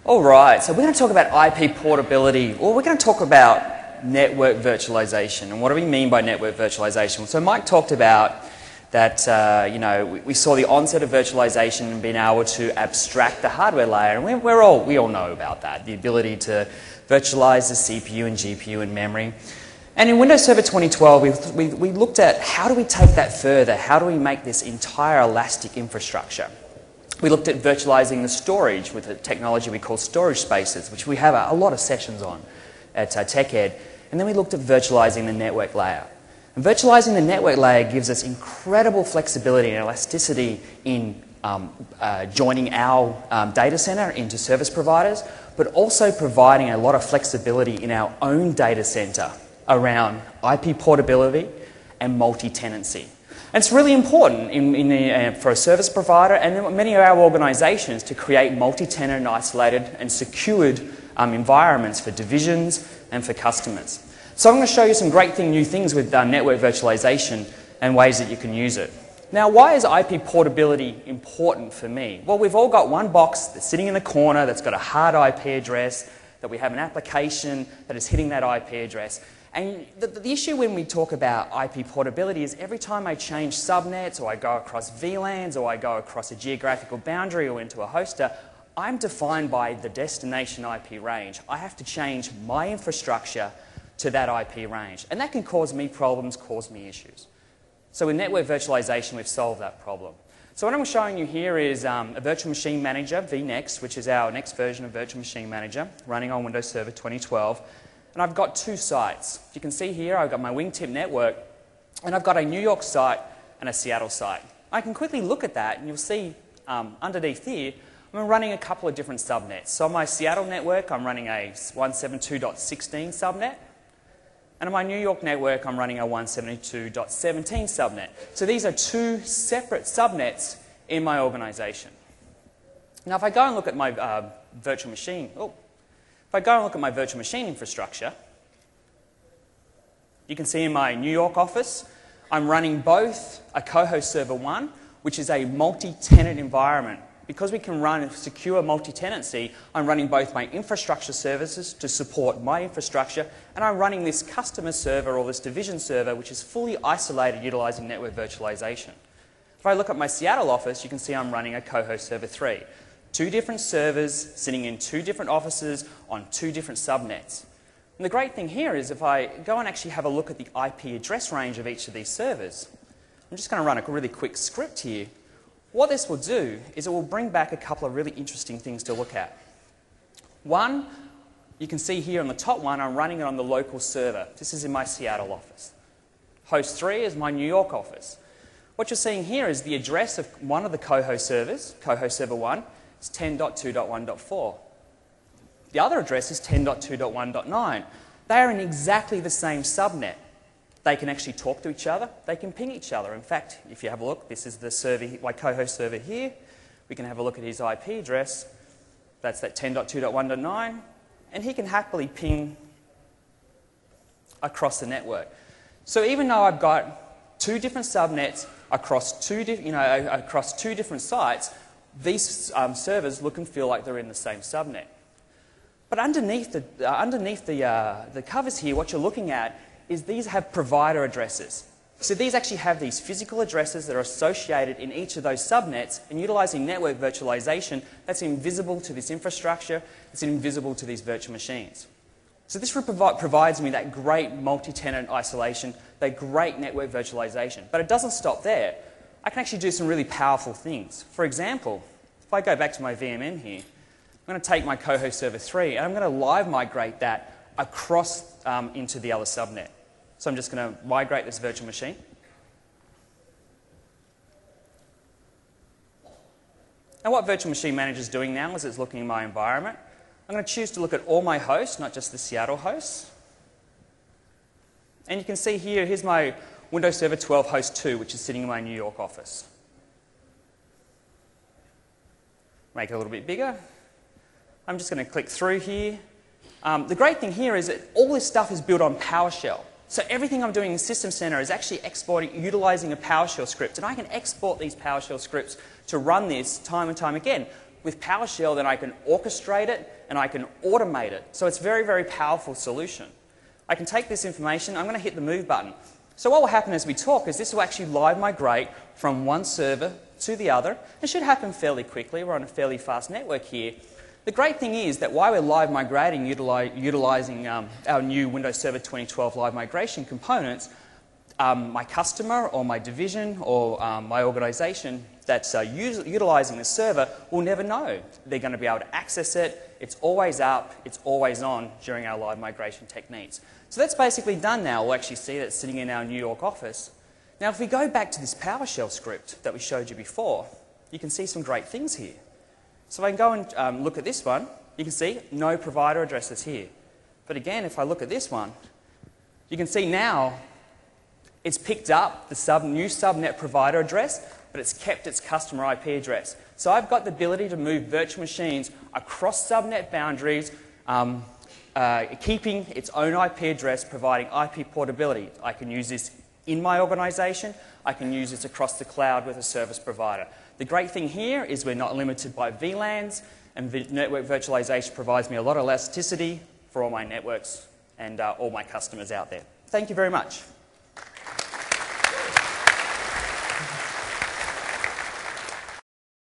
All right, so we're going to talk about IP portability, or we're going to talk about network virtualization. And what do we mean by network virtualization? So Mike talked about that, we saw the onset of virtualization and being able to abstract the hardware layer, and we all know about that, the ability to virtualize the CPU and GPU and memory. And in Windows Server 2012, we looked at how do we take that further, how do we make this entire elastic infrastructure. We looked at virtualizing the storage with a technology we call storage spaces, which we have a lot of sessions on at TechEd. And then we looked at virtualizing the network layer. And virtualizing the network layer gives us incredible flexibility and elasticity in joining our data center into service providers, but also providing a lot of flexibility in our own data center around IP portability and multi-tenancy. And it's really important for a service provider and many of our organisations to create multi-tenant, isolated and secured environments for divisions and for customers. So I'm going to show you some great new things with network virtualization and ways that you can use it. Now, why is IP portability important for me? Well, we've all got one box that's sitting in the corner that's got a hard IP address, that we have an application that is hitting that IP address. And the issue when we talk about IP portability is every time I change subnets or I go across VLANs or I go across a geographical boundary or into a hoster, I'm defined by the destination IP range. I have to change my infrastructure to that IP range. And that can cause me problems, cause me issues. So with network virtualization, we've solved that problem. So what I'm showing you here is a Virtual Machine Manager, vNext, which is our next version of Virtual Machine Manager, running on Windows Server 2012. And I've got two sites. You can see here I've got my Wingtip network, and I've got a New York site and a Seattle site. I can quickly look at that, and you'll see underneath here, I'm running a couple of different subnets. So on my Seattle network, I'm running a 172.16 subnet, and on my New York network, I'm running a 172.17 subnet. So these are two separate subnets in my organisation. Now, if I go and look at my virtual machine, if I go and look at my virtual machine infrastructure, you can see in my New York office, I'm running both a co-host server 1, which is a multi-tenant environment. Because we can run secure multi-tenancy, I'm running both my infrastructure services to support my infrastructure, and I'm running this customer server or this division server, which is fully isolated utilizing network virtualization. If I look at my Seattle office, you can see I'm running a co-host server 3. Two different servers sitting in two different offices on two different subnets. And the great thing here is if I go and actually have a look at the IP address range of each of these servers, I'm just going to run a really quick script here. What this will do is it will bring back a couple of really interesting things to look at. One, you can see here on the top one, I'm running it on the local server. This is in my Seattle office. Host 3 is my New York office. What you're seeing here is the address of one of the co-host servers, co-host server 1, is 10.2.1.4. The other address is 10.2.1.9. They are in exactly the same subnet. They can actually talk to each other. They can ping each other. In fact, if you have a look, this is the server, my co-host server here. We can have a look at his IP address. That's that 10.2.1.9. And he can happily ping across the network. So even though I've got two different subnets across two different sites, these servers look and feel like they're in the same subnet. But underneath the covers here, what you're looking at is these have provider addresses. So these actually have these physical addresses that are associated in each of those subnets, and utilizing network virtualization, that's invisible to this infrastructure, it's invisible to these virtual machines. So this provides me that great multi-tenant isolation, that great network virtualization. But it doesn't stop there. I can actually do some really powerful things. For example, if I go back to my VMM here, I'm going to take my co-host server 3 and I'm going to live migrate that across into the other subnet. So I'm just going to migrate this virtual machine. And what Virtual Machine Manager is doing now is it's looking at my environment. I'm going to choose to look at all my hosts, not just the Seattle hosts. And you can see here, here's my Windows Server 12 host 2, which is sitting in my New York office. Make it a little bit bigger. I'm just going to click through here. The great thing here is that all this stuff is built on PowerShell. So everything I'm doing in System Center is actually exporting, utilizing a PowerShell script. And I can export these PowerShell scripts to run this time and time again. with PowerShell, then I can orchestrate it and I can automate it. So it's a very, very powerful solution. I can take this information, I'm going to hit the move button. So what will happen as we talk is this will actually live migrate from one server to the other. It should happen fairly quickly. We're on a fairly fast network here. The great thing is that while we're live migrating, utilizing our new Windows Server 2012 live migration components, my customer or my division or my organization that's utilizing the server will never know. They're going to be able to access it. It's always up. It's always on during our live migration techniques. So that's basically done now. We'll actually see that sitting in our New York office. Now, if we go back to this PowerShell script that we showed you before, you can see some great things here. So I can go and look at this one. You can see no provider addresses here. But again, if I look at this one, you can see now it's picked up the new subnet provider address, but it's kept its customer IP address. So I've got the ability to move virtual machines across subnet boundaries, keeping its own IP address, providing IP portability. I can use this in my organization. I can use this across the cloud with a service provider. The great thing here is we're not limited by VLANs, and network virtualization provides me a lot of elasticity for all my networks and all my customers out there. Thank you very much.